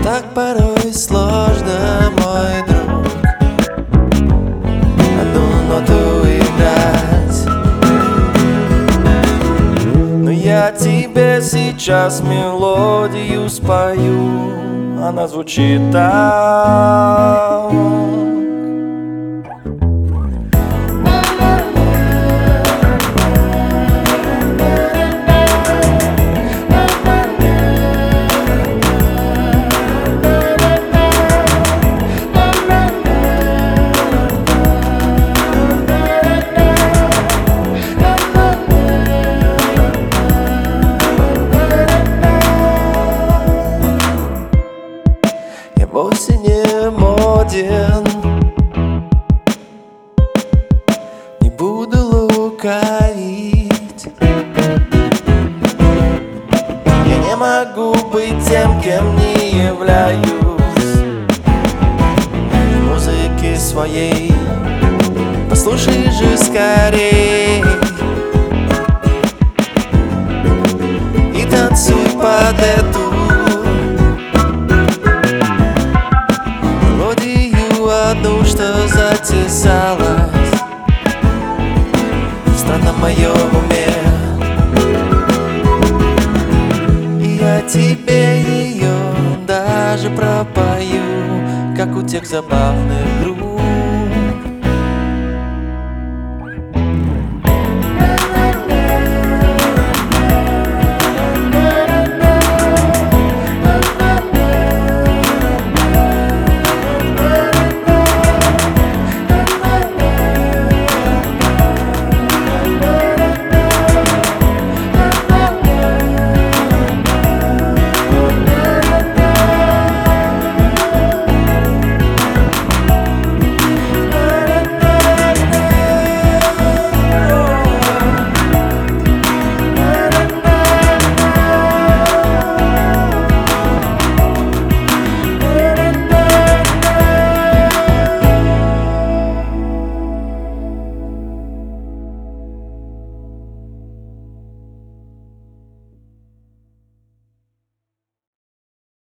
Так порой сложно, мой друг, одну ноту играть. Но я тебе сейчас мелодию спою, она звучит так. Я вовсе не моден, не буду лукавить. Я не могу быть тем, кем не являюсь. В музыке своей послушай же скорей и танцуй под эту одну, что затесалась в странном моем уме. И я тебе ее даже пропою, как у тех забавных групп.